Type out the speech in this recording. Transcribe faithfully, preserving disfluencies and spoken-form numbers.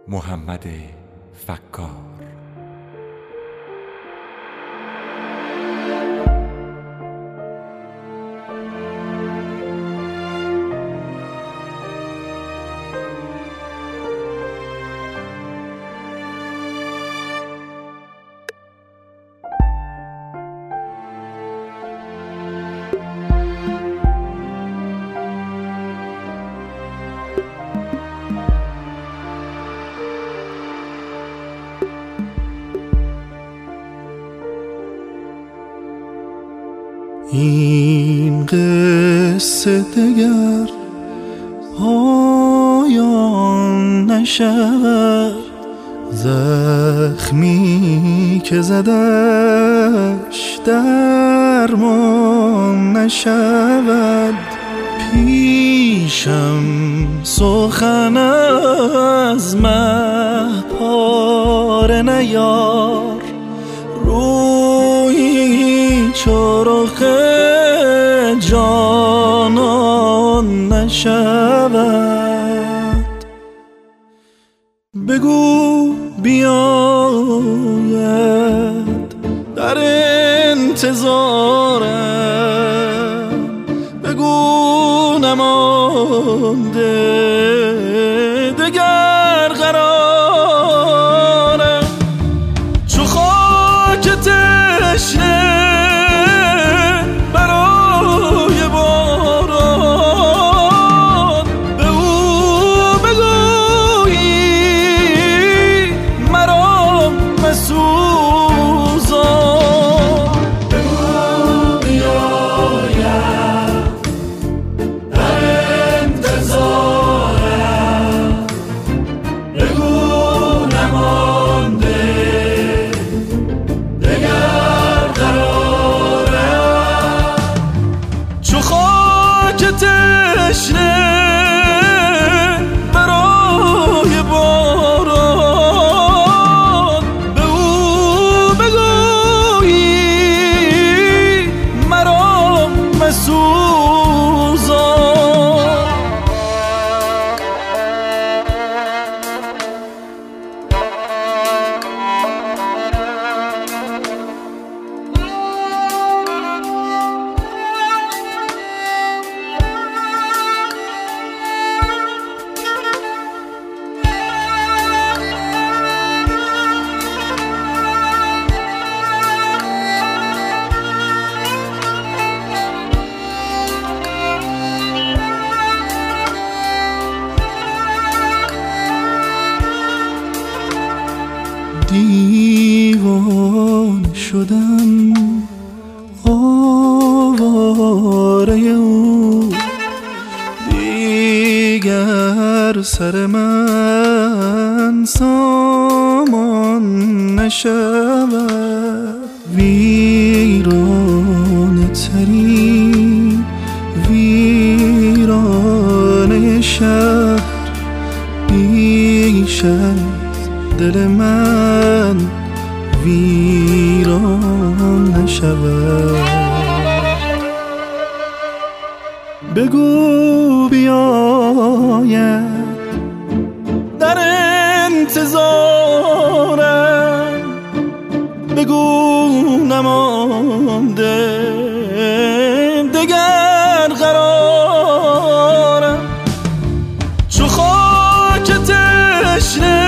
محمد فکار. این قصه دگر پایان نشود، زخمی که زدش درمان نشود. پیشم سخن از مه پاره نیار، روی چرخ جانان نشود. بگو بیاید در انتظارم، بگو نمانده دگر قرارم. چو خاک تشنه برای باران، به او بگویی مرا مسوزان. بگو بیاید در انتظارم، بگو نمانده دگر قرارم. چو خاک تشنه برای باران، به او بگویی مرا مسوزان. دیوان شدم آواره او، دیگر سر من سامان نشود. ویرانه ترین ویرانه شهر، بیش از دل من ویران نشود. بگو بیاید در انتظارم، بگو نمانده دگر قرارم. چو خاک تشنه